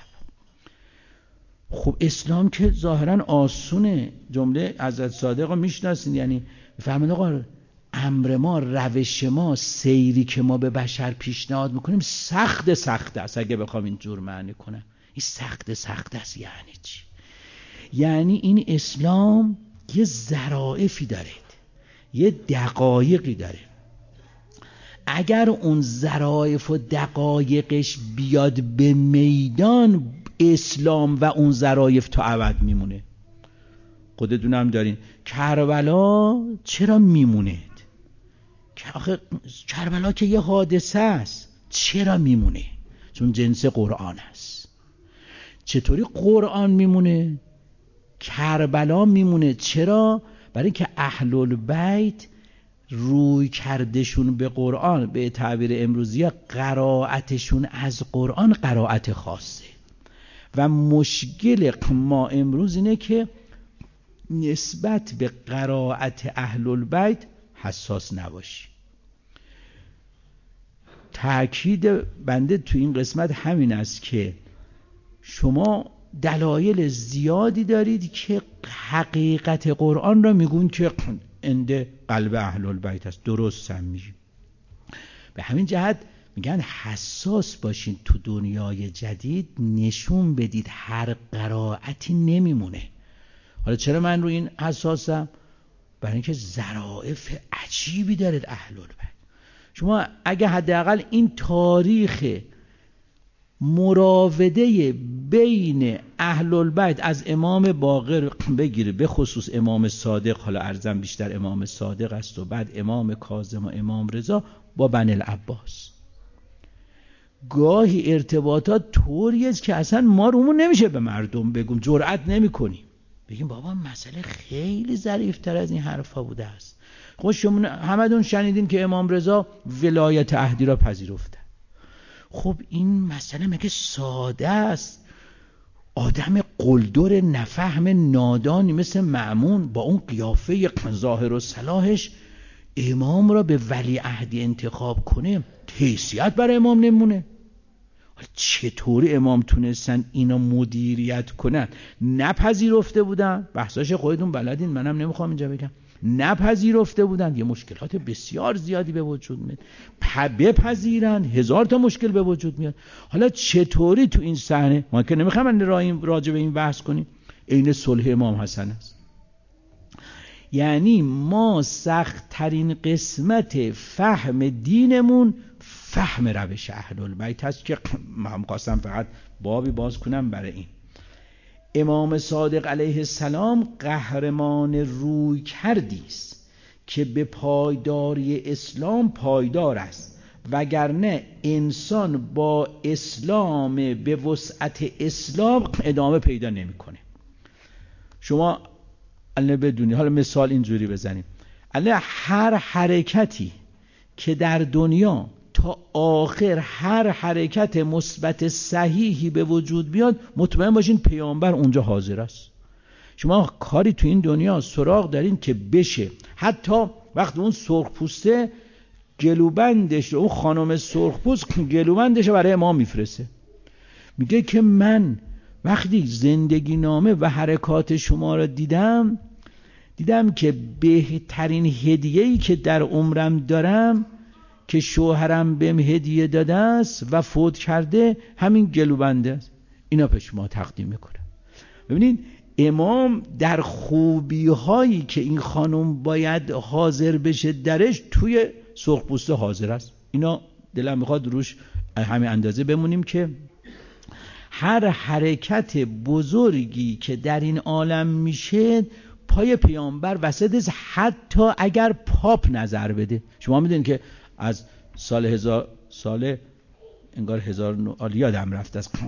خب اسلام که ظاهرا آسونه. جمله حضرت صادق رو میشناسین، یعنی می‌فرمایند آقا امر ما، روش ما، سیری که ما به بشر پیشنهاد میکنیم سخت است. اگه بخوام اینجور معنی کنم این سخت است یعنی چی؟ یعنی این اسلام یه ظرافی داره، یه دقایقی داره. اگر اون ظرایف و دقایقش بیاد به میدان، اسلام و اون ظرایف تا ابد میمونه. خودتون هم دارین کربلا چرا میمونه؟ آخه کربلا که یه حادثه است، چرا میمونه؟ چون جنس قرآن است. چطوری قرآن میمونه؟ کربلا میمونه. چرا؟ برای اینکه اهل البیت روی کردشون به قرآن، به تعبیر امروزی قرائتشون از قرآن قرائت خاصه. و مشکل ما امروز اینه که نسبت به قرائت اهل البیت حساس نباشی. تأکید بنده تو این قسمت همین است که شما دلایل زیادی دارید که حقیقت قرآن را میگون که عند قلب اهل البیت است. درست هم میگیم. به همین جهت میگن حساس باشین. تو دنیای جدید نشون بدید هر قرائتی نمیمونه. حالا چرا من رو این حساسم؟ برای اینکه ظرافت عجیبی دارید اهل البیت. شما اگه حداقل این تاریخ مراوده بین اهل البیت از امام باقر بگیره، به خصوص امام صادق، حالا عرضم بیشتر امام صادق است و بعد امام کاظم و امام رضا با بنی العباس، گاهی ارتباطات طوریه که اصلا ما رومون نمیشه به مردم بگیم، جرئت نمی کنیم بگیم بابا مسئله خیلی ظریف‌تر از این حرفا بوده است. خب شما همدون شنیدین که امام رضا ولایت عهدی را پذیرفته. خب این مسئله مگه ساده است؟ آدم قلدر نفهم نادانی مثل مأمون با اون قیافه ظاهر و صلاحش امام را به ولی عهدی انتخاب کنه، حیثیت برای امام نمونه. چطوری امام تونستن اینا مدیریت کنن؟ نپذیرفته بودن، بحثاش خودتون بلدین، منم نمیخوام اینجا بگم. نپذیرفته بودن، یه مشکلات بسیار زیادی به وجود میاد. بپذیرن، هزار تا مشکل به وجود میاد. حالا چطوری تو این صحنه، ما که نمیخوام راجع به این بحث کنیم، عین صلح امام حسن است. یعنی ما سخت ترین قسمت فهم دینمون فهم روش اهل البیت هست که من خواستم فقط بابی باز کنم برای این. امام صادق علیه السلام قهرمان روی کردی است که به پایداری اسلام پایدار است، وگرنه انسان با اسلام به وسعت اسلام ادامه پیدا نمیکنه. شما الان بدونی، حالا مثال اینجوری بزنیم، الان هر حرکتی که در دنیا تا آخر هر حرکت مثبت صحیحی به وجود بیاد، مطمئن باشین پیامبر اونجا حاضر است. شما کاری تو این دنیا سراغ دارین که بشه، حتی وقتی اون سرخپوسته گلوبندش، اون خانم سرخپوست گلوبندش برای امام میفرسته، میگه که من وقتی زندگی نامه و حرکات شما را دیدم که بهترین هدیه‌ای که در عمرم دارم که شوهرم بهم هدیه داده است و فوت کرده همین گلوبنده است، اینا به شما تقدیم میکنم. ببینید امام در خوبی هایی که این خانم باید حاضر بشه درش توی سرخپوسته حاضر است. اینا دلم میخواد روش همین اندازه بمونیم که هر حرکت بزرگی که در این عالم میشه پای پیامبر وسط است، حتی اگر پاپ نظر بده. شما میدونید که از سال 1000 سال انگار 1000 یادم رفت از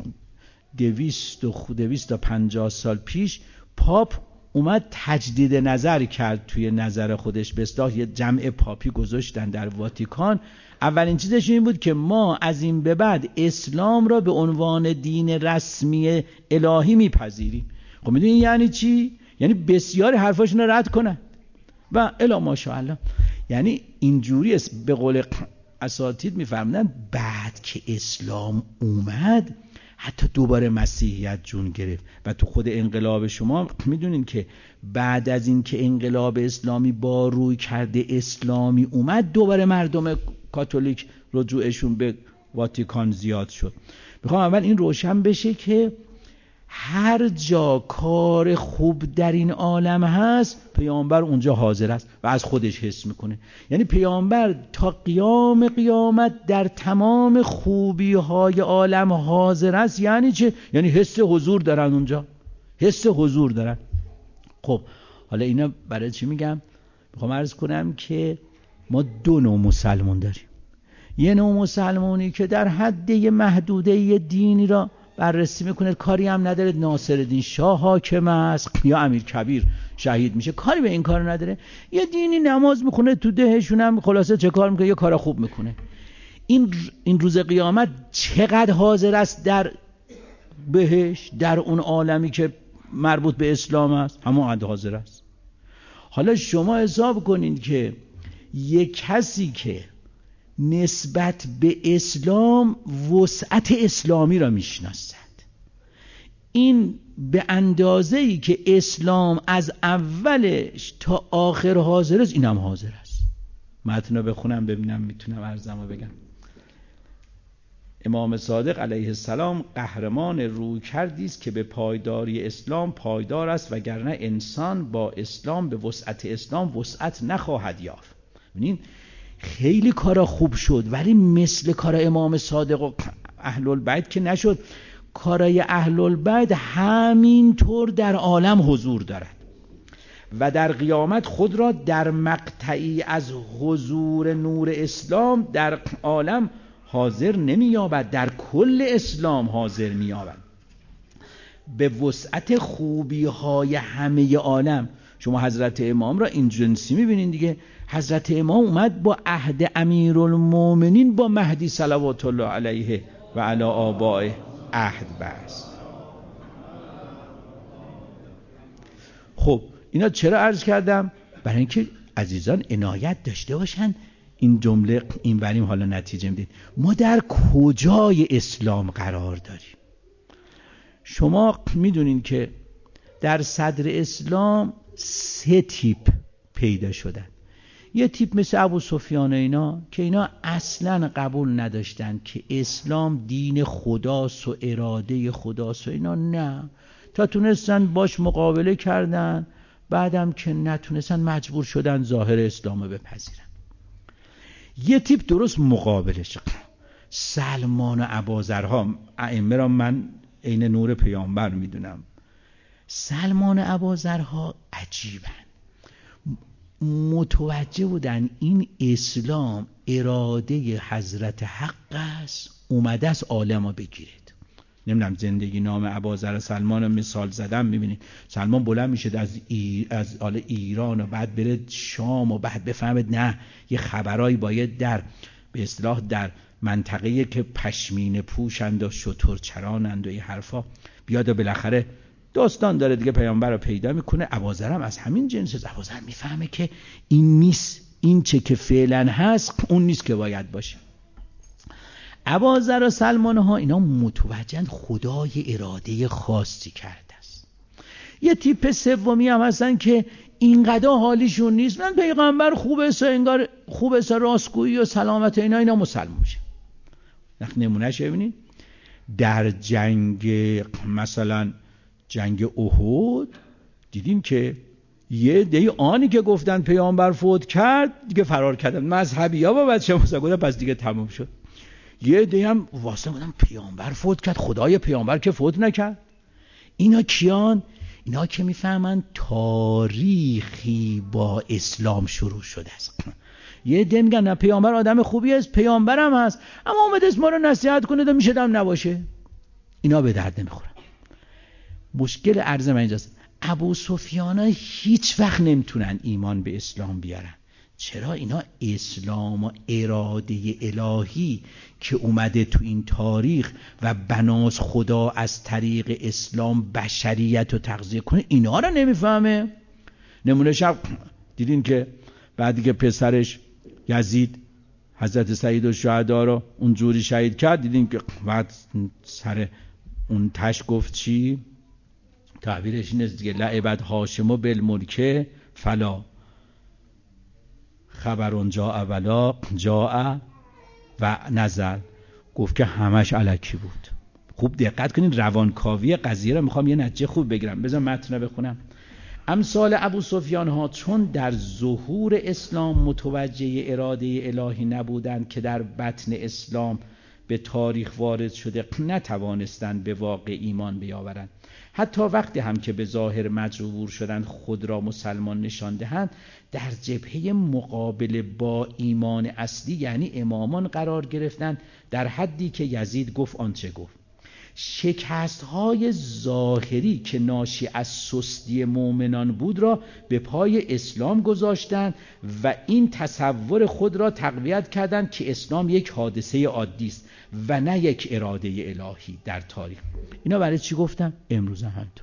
250 سال پیش پاپ اومد تجدید نظر کرد توی نظر خودش، به اصطلاح یه جمع پاپی گذاشتن در واتیکان. اولین چیزش این بود که ما از این به بعد اسلام را به عنوان دین رسمی الهی میپذیریم. خب میدونین یعنی چی؟ یعنی بسیاری حرفاشون رو رد کنن و الا ماشاءالله. یعنی اینجوری به قول اساتید میفرمودن بعد که اسلام اومد حتی دوباره مسیحیت جون گرفت. و تو خود انقلاب شما میدونین که بعد از این که انقلاب اسلامی با روی کرده اسلامی اومد، دوباره مردم کاتولیک رجوعشون به واتیکان زیاد شد. میخوام اول این روشن بشه که هر جا کار خوب در این عالم هست پیامبر اونجا حاضر است و از خودش حس میکنه. یعنی پیامبر تا قیام قیامت در تمام خوبی های عالم حاضر است. یعنی چه؟ یعنی حس حضور دارن اونجا، حس حضور دارن. خب حالا اینا برای چی میگم؟ میخوام عرض کنم که ما دو نوع مسلمان داریم. یه نوع مسلمانی که در حد یه محدوده دینی را بررسی میکنه، کاری هم نداره ناصرالدین شاه حاکم است یا امیر کبیر شهید میشه، کاری به این کار نداره. یه دینی نماز میکنه تو دهشون هم خلاصه چه کار میکنه؟ یه کار خوب میکنه. این روز قیامت چقدر حاضر است در بهش، در اون عالمی که مربوط به اسلام است؟ همون حاضر است. حالا شما حساب کنین که یک کسی که نسبت به اسلام وسعت اسلامی را میشناسد، این به اندازه‌ای که اسلام از اولش تا آخر حاضر است، اینم حاضر است. متن رو بخونم ببینم میتونم عرضمو بگم. امام صادق علیه السلام قهرمان روی کردی است که به پایداری اسلام پایدار است، وگرنه انسان با اسلام به وسعت اسلام وسعت نخواهد یافت. ببینید خیلی کارا خوب شد، ولی مثل کار امام صادق و اهل البیت که نشد. کارای اهل البیت همینطور در عالم حضور دارد و در قیامت خود را در مقطعی از حضور نور اسلام در عالم حاضر نمی‌یابد، در کل اسلام حاضر می‌یابد به وسعت خوبی‌های همه عالم. شما حضرت امام را این جنسی می‌بینید دیگه. حضرت امام اومد با عهد امیرالمومنین با مهدی صلوات الله علیه و علی آبائه عهد بست. خب اینا چرا عرض کردم؟ برای اینکه عزیزان عنایت داشته باشن. این جمله این بریم حالا نتیجه میدید. ما در کجای اسلام قرار داریم؟ شما میدونین که در صدر اسلام 3 تیپ پیدا شدن. یه تیپ مثل ابو سفیان اینا که اینا اصلا قبول نداشتن که اسلام دین خداست و اراده خداست و اینا، نه، تا تونستن باش مقابله کردن، بعدم که نتونستن مجبور شدن ظاهر اسلامو بپذیرن. یه تیپ درست مقابلش سلمان و ابوذرها، ائمه را من عین نور پیامبر میدونم. سلمان و ابوذرها عجیبن، متوجه بودن این اسلام اراده حضرت حق است، اومده است عالم رو بگیرید. نمیدونم زندگی نام ابوذر سلمان رو مثال زدم، میبینید سلمان بلند میشه از ایران و بعد بره شام و بعد بفهمید نه یه خبرایی باید در به اصطلاح در منطقه‌ای که پشمینه پوشند و شتر چرانند و این حرفا بیاد و بالاخره داستان داره دیگه، پیامبر رو پیدا میکنه. ابوذر هم از همین جنس. ابوذر میفهمه که این نیست، این چه که فعلا هست اون نیست که باید باشه. ابوذر و سلمان ها اینا متوجهن خدای اراده خاصی کرده است. یه تیپ سومی هم هستن که اینقدر حالیشون نیست، من پیغمبر خوبه انگار خوبه راستگویی و سلامت اینا مسلمان میشه. نمونهش ببینید در جنگ مثلا جنگ احد دیدیم که یه دی آنی که گفتن پیامبر فوت کرد دیگه فرار کردن. مذهبی‌ها با بچه موسی گفتن پس دیگه تموم شد. یه دی هم واسه گفتن پیامبر فوت کرد، خدای پیامبر که فوت نکرد. اینا کیان؟ اینا که میفهمن تاریخی با اسلام شروع شده است. یه عده میگن نه پیامبر آدم خوبی است، پیامبرم هست، اما اومده است ما رو نصیحت کنه تا میشه دم نباشه. اینا به درد نمیخورن. مشکل عرض من اینجاست، ابو سفیانا هیچ وقت نمیتونن ایمان به اسلام بیارن. چرا؟ اینا اسلام و اراده الهی که اومده تو این تاریخ و بناس خدا از طریق اسلام بشریت رو تغذیه کنه، اینا رو نمیفهمه. نمونه شب دیدین که بعدی که پسرش یزید حضرت سید الشهدا رو اونجوری شهید کرد، دیدین که بعد سر اون تش گفت چی؟ تعبیرش اینه دیگه، لعبت هاشم بالملک فلا خبرون جاء ولا جاء و نزل. گفت که همش الکی بود. خوب دقت کنین، روانکاوی قضیه رو میخوام یه نتیجه خوب بگیرم. بذار متن رو بخونم. امثال ابو سفیان ها چون در ظهور اسلام متوجه اراده الهی نبودند که در بطن اسلام به تاریخ وارد شده، نتوانستند به واقع ایمان بیاورند. حتی وقتی هم که به ظاهر مجبور شدند خود را مسلمان نشان دهند، در جبهه مقابل با ایمان اصلی یعنی امامان قرار گرفتند، در حدی که یزید گفت آنچه گفت. شکست‌های ظاهری که ناشی از سستی مؤمنان بود را به پای اسلام گذاشتند و این تصور خود را تقویت کردند که اسلام یک حادثه عادی است و نه یک اراده الهی در تاریخ. اینا برای چی گفتم؟ امروز هم همینطور.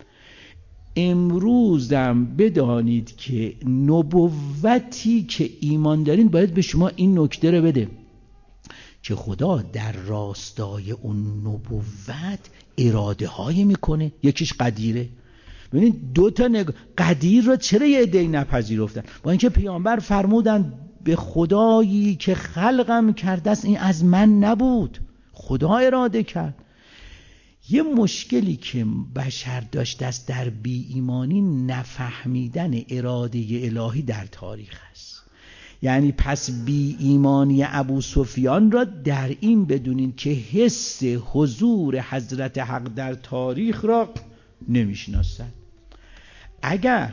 امروز هم بدانید که نبوتی که ایمان دارین باید به شما این نکته رو بده که خدا در راستای اون نبوت اراده های میکنه. یکیش قدیره. ببینید دو تا قدیر رو چرا یه عده‌ای نپذیرفتن؟ با اینکه پیامبر فرمودن به خدایی که خلقم کرده است، این از من نبود، خدا اراده کرد. یه مشکلی که بشر داشته است در بی ایمانی، نفهمیدن اراده الهی در تاریخ است. یعنی پس بی ایمانی ابو سفیان را در این بدونین که حس حضور حضرت حق در تاریخ را نمیشناسد. اگر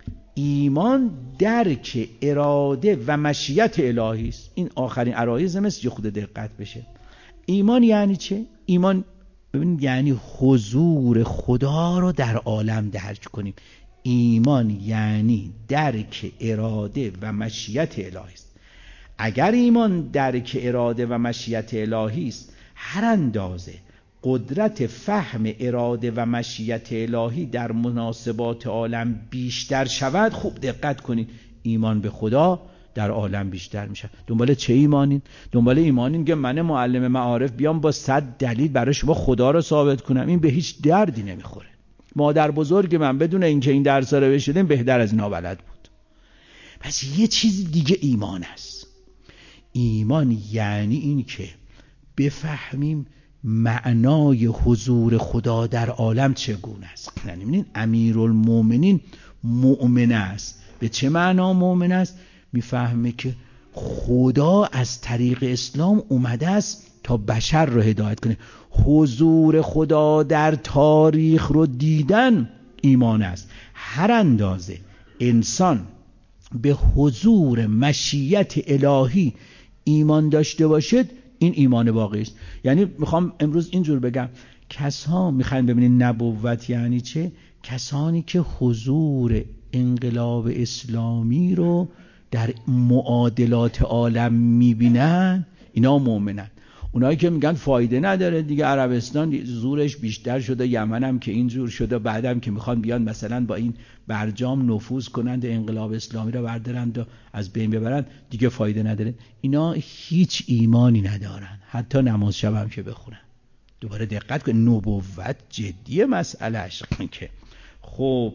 ایمان درک اراده و مشیت الهی است، این آخرین عرایض است، یه خود دقت بشه. ایمان یعنی چه؟ ایمان ببینید یعنی حضور خدا رو در عالم درک کنیم. ایمان یعنی درک اراده و مشیت الهی است. اگر ایمان درک اراده و مشیت الهی است، هر اندازه قدرت فهم اراده و مشیت الهی در مناسبات عالم بیشتر شود، خوب دقت کنید، ایمان به خدا در عالم بیشتر میشه. دنبال چه ایمانین؟ دنبال ایمانین که من معلم معارف بیام با 100 دلیل برای شما خدا رو ثابت کنم. این به هیچ دردی نمیخوره. مادر بزرگ من بدون اینکه این درس رو بشنیم بهتر از اینا بلد بود. پس یه چیز دیگه ایمان است. ایمان یعنی این که بفهمیم معنای حضور خدا در عالم چگونه است. یعنی ببینید امیرالمومنین مؤمن است. به چه معنا مؤمن است؟ میفهمه که خدا از طریق اسلام اومده است تا بشر رو هدایت کنه. حضور خدا در تاریخ رو دیدن ایمان است. هر اندازه انسان به حضور مشیت الهی ایمان داشته باشد، این ایمان واقعی است. یعنی میخوام امروز اینجور بگم، کسا میخواین ببینید نبوت یعنی چه؟ کسانی که حضور انقلاب اسلامی رو در معادلات عالم میبینن، اینا مؤمنن. اونایی که میگن فایده نداره دیگه، عربستان زورش بیشتر شده، یمن هم که اینجور شده، بعدم که میخوان بیان مثلا با این برجام نفوذ کنند انقلاب اسلامی رو بردارند و از بین ببرند، دیگه فایده نداره. اینا هیچ ایمانی ندارن، حتی نماز شب هم که بخونن. دوباره دقت کن، نبوت جدیه مسئلهش. که خب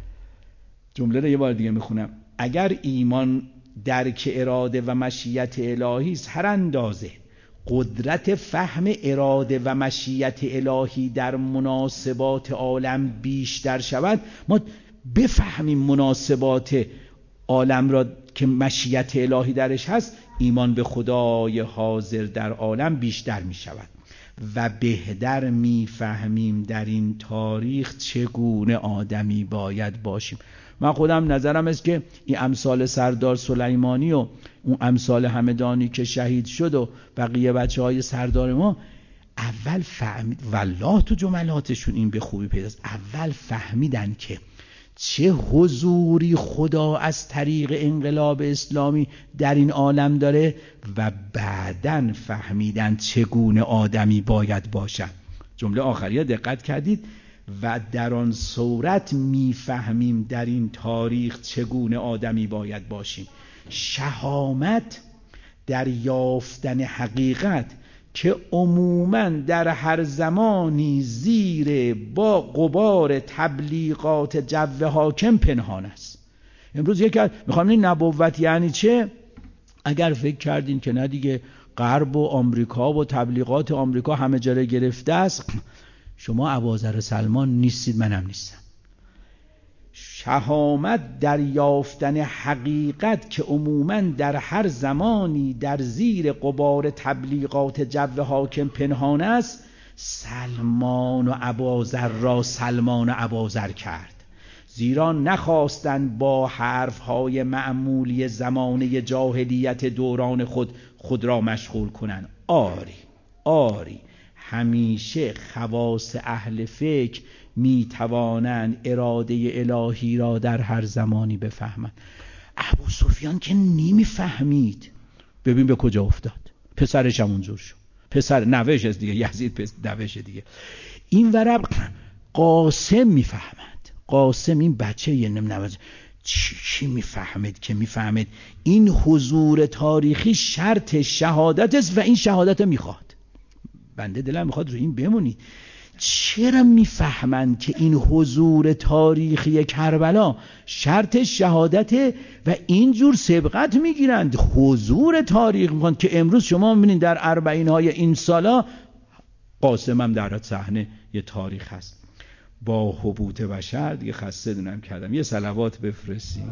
جمله رو یه بار دیگه میخونم. اگر ایمان درک اراده و مشیت الهی است، هر اندازه قدرت فهم اراده و مشیت الهی در مناسبات عالم بیشتر شود، ما بفهمیم مناسبات عالم را که مشیت الهی درش هست، ایمان به خدای حاضر در عالم بیشتر می شود و بهتر می فهمیم در این تاریخ چگونه آدمی باید باشیم. من خودم نظرم است که این امثال سردار سلیمانی و اون امثال همدانی که شهید شد و بقیه بچه‌های سردار ما اول فهمید، والله تو جملاتشون این به خوبی پیداست، اول فهمیدن که چه حضوری خدا از طریق انقلاب اسلامی در این عالم داره و بعداً فهمیدن چگونه آدمی باید باشن. جمله آخریه دقت کردید؟ و در آن صورت میفهمیم در این تاریخ چگونه آدمی باید باشیم. شهامت در یافتن حقیقت که عموماً در هر زمانی زیر با غبار تبلیغات جو حاکم پنهان است. امروز میخوام این نبوت یعنی چه؟ اگر فکر کردین که نه دیگه غرب و آمریکا و تبلیغات آمریکا همه جا رو گرفته است، شما ابوذر سلمان نیستید، منم نیستم. شهامت در یافتن حقیقت که عموماً در هر زمانی در زیر غبار تبلیغات جو حاکم پنهان است، سلمان و ابوذر را سلمان و ابوذر کرد، زیرا نخواستند با حرفهای معمولی زمانه جاهلیت دوران خود را مشغول کنند. آری همیشه خواص اهل فکر می توانند اراده الهی را در هر زمانی بفهمند. ابو سفیان که نمی فهمید، ببین به کجا افتاد، پسرش هم اونجور شد، پسر نوش است دیگه، یزید نوش دیگه. این ورق قاسم می فهمد، قاسم این بچه یه نمی‌نوازه چی میفهمید که میفهمید این حضور تاریخی شرط شهادت است و این شهادت میخواد. بنده دلم میخواد رو این بمونید. چرا میفهمند که این حضور تاریخی کربلا شرط شهادته و اینجور سبقت میگیرند، حضور تاریخ میخوان که امروز شما میبینید در اربعین های این سالا قاسم هم در صحنه یه تاریخ هست. با حبوط بشر دیگه خسته دونم کردم، یه صلوات بفرستیم.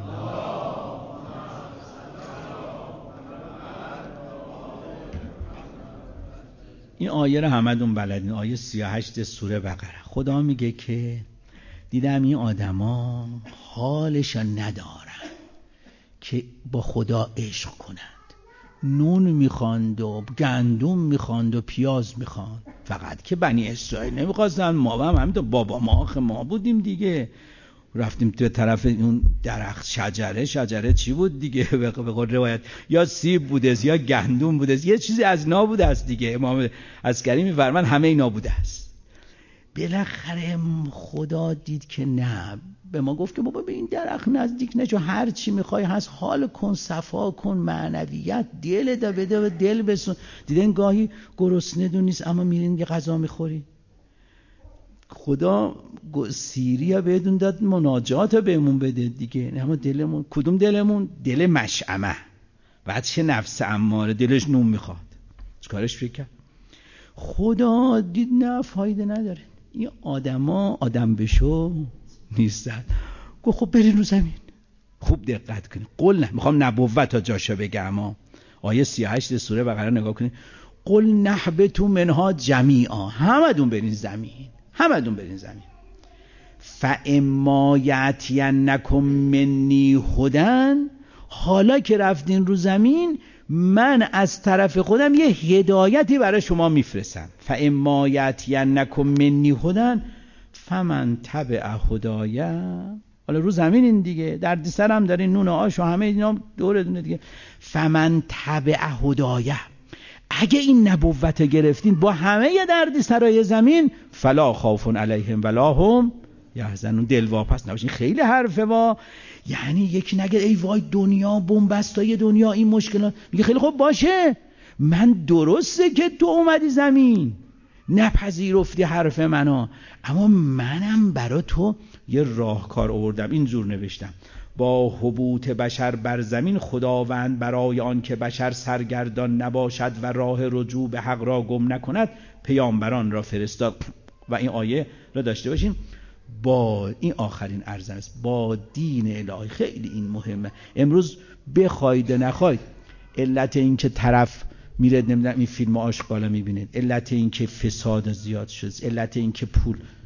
این آیه رو همدون بلدین، آیه 38 سوره بقره. خدا میگه که دیدم این آدما حالشو ندارن که با خدا عشق کنند، نون میخواند و گندم میخواند و پیاز میخواند. فقط که بنی اسرائیل نمیخواستن، ما هم همین بابا ما بودیم دیگه، رفتیم تو طرف اون درخت شجره چی بود دیگه به قول روایت، یا سیب بوده یا گندم بوده، یه چیزی از اینا بوده است دیگه. امام عسکری میفرمان همه اینا بوده است. بالاخره خدا دید که نه، به ما گفت که بابا به این درخت نزدیک نشو، هر چی میخوای هست، حال کن، صفا کن، معنویت، دل دا بده و دل بسون. دیدن گاهی گرسنه دون نیست اما میرین یه غذا میخوری. خدا سیری بدون داد، مناجات بهمون بده دیگه. اما دلمون کدوم دلمون؟ دل مشعمه، بعد چه نفس اماره دلش نون میخواد، چیکارش فکر؟ خدا دید نه فایده نداره، این آدما آدم بشو نیستن. گفت خب برین رو زمین. خوب دقت کنید، قل نه، میخوام نبوت تا جاشو بگم. آیه 38 سوره بقره نگاه کنید. قل نهبتوا منها جمیعا، همدون برین زمین، همدون برین زمین. فاما یاتینکم منی هدی، حالا که رفتین رو زمین من از طرف خودم یه هدایتی برای شما میفرستم. فاما یاتینکم منی هدی فمن تبع هدای. حالا رو زمین این دیگه، دردی سرم دارین، نون و آش و همه اینا دور دونه دیگه. فمن تبع هدای، اگه این نبوت گرفتین با همه دردی سرای زمین، فلا خوف علیهم ولا هم یحزنون، دلواپس نباشین. خیلی حرفه یعنی یکی نگه ای وای دنیا بنبستای دنیا این مشکلات، میگه خیلی خوب باشه، من درسته که تو اومدی زمین نپذیرفتی حرف منو، اما منم برا تو یه راهکار آوردم. اینجور نوشتم: با حبوط بشر بر زمین خداوند برای آن که بشر سرگردان نباشد و راه رجوع به حق را گم نکند پیامبران را فرستاد. و این آیه را داشته باشیم، با این آخرین ارزن است، با دین الهی. خیلی این مهمه. امروز بخواید نخواید، علت این که طرف میره نمیدونم این فیلم آشغالا میبینید، علت این که فساد زیاد شد، علت این که پول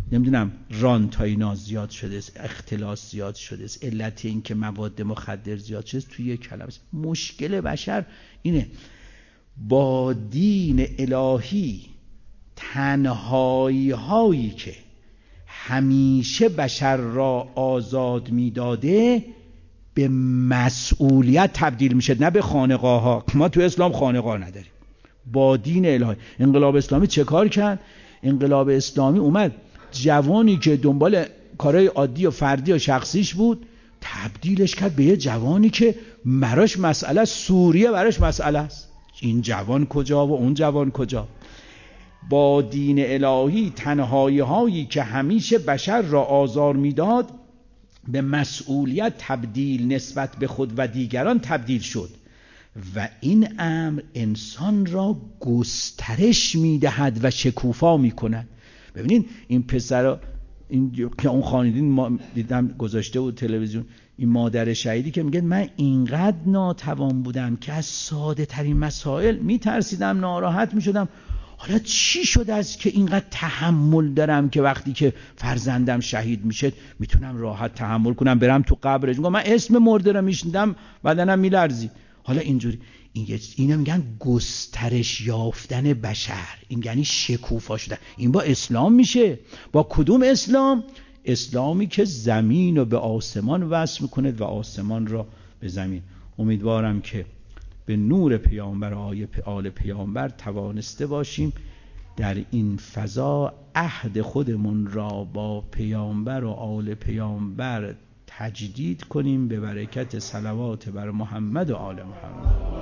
نمیدونم رانت های اینا زیاد شده است، اختلاس زیاد شده است، علت این که مواد مخدر زیاد شده است توی یک کلمه است. مشکل بشر اینه، با دین الهی تنهایی هایی که همیشه بشر را آزاد میداده به مسئولیت تبدیل میشه، نه به خانقاه ها. ما تو اسلام خانقاه نداریم. با دین الهی انقلاب اسلامی چه کار کرد؟ انقلاب اسلامی اومد جوانی که دنبال کارهای عادی و فردی و شخصیش بود تبدیلش کرد به یه جوانی که براش مسئله سوریه، براش مسئله است این جوان کجا و اون جوان کجا. با دین الهی تنهایی هایی که همیشه بشر را آزار میداد به مسئولیت تبدیل نسبت به خود و دیگران تبدیل شد و این امر انسان را گسترش میدهد و شکوفا میکند. ببینین این پسر، این که اون خانیدین ما دیدم گذاشته بود تلویزیون، این مادر شهیدی که میگه من اینقدر ناتوان بودم که از ساده ترین مسائل میترسیدم، ناراحت میشدم، حالا چی شده است که اینقدر تحمل دارم که وقتی که فرزندم شهید میشه میتونم راحت تحمل کنم برم تو قبرش. میگم من اسم مرده رو میشنیدم بدنم میلرزید. حالا اینجوری اینا میگن گسترش یافتن بشر، این یعنی شکوفا شدن. این با اسلام میشه. با کدوم اسلام؟ اسلامی که زمین رو به آسمان وصل میکنه و آسمان را به زمین. امیدوارم که به نور پیامبر و آل پیامبر توانسته باشیم در این فضا عهد خودمون را با پیامبر و آل پیامبر تجدید کنیم به برکت صلوات بر محمد و آل محمد.